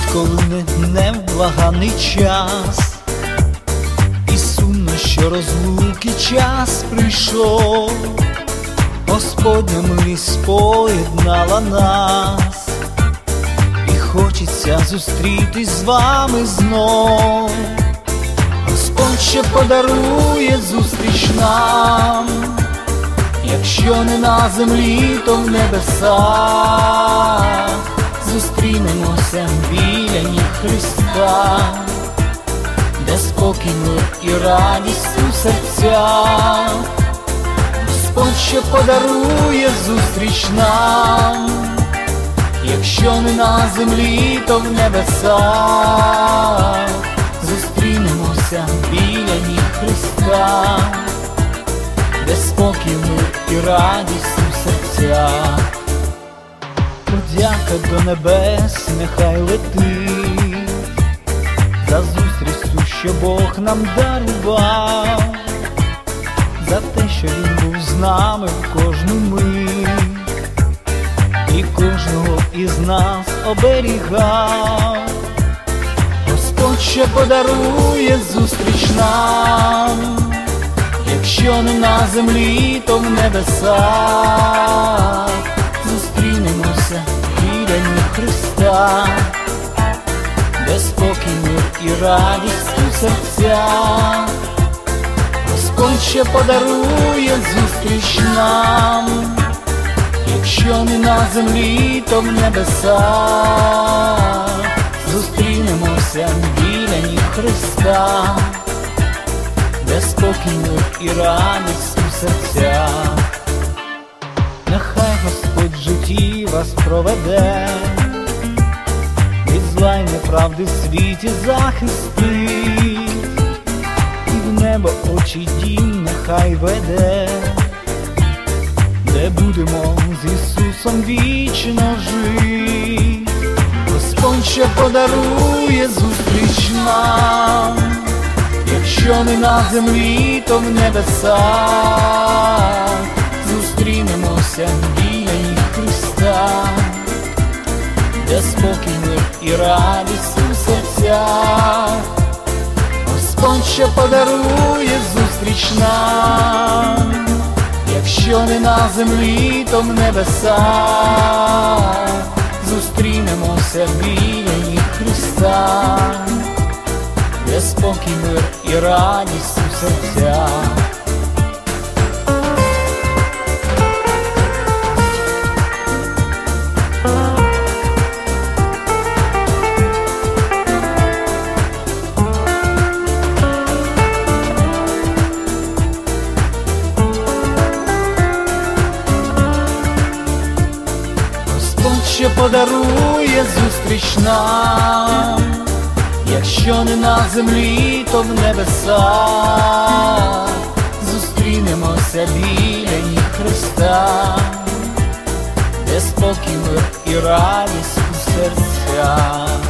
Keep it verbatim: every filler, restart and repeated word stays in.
коли не невблаганний час, і сумно, що розлуки час прийшов, Господня милість поєднала нас, і хочеться зустрітись з вами знов. Господь ще подарує зустріч нам, якщо не на землі, то в небесах. Зустрінемося біля ніг Христа, де спокій, мир і радість у серцях. Господь ще подарує зустріч нам, якщо не на землі, то в небесах. Зустрінемося біля ніг Христа, де спокій, мир і радість у серцях. Подяка до небес нехай летить за зустріч ту, що Бог нам дарував, за те, що Він був з нами в кожну мить і кожного із нас оберігав. Господь ще подарує зустріч нам, якщо не на землі, то в небесах. Зустрінемося біля ніг Христа, де спокій, мир і радість у серцях. Господь ще подарує зустріч нам, якщо не на землі, то в небесах. Зустрінемося біля ніг Христа, де спокій, мир і радість у серцях. Нехай Господь в житті вас проведе, від зла й неправди в світі захистить, і в небо очі дім нехай веде, де будемо з Ісусом вічно жить. Господь ще подарує зустріч нам, якщо не на землі, то в небесах. Зустрінемося біля ніг Христа, де спокій, мир і радість у серцях. Господь ще подарує зустріч нам, якщо не на землі, то в небесах. Зустрінемося біля ніг Христа, де спокій, мир і радість у серцях. Ще подарує зустріч нам, якщо не на землі, то в небесах. Зустрінемося біля ніг Христа, де спокій, мир і радість у серцях.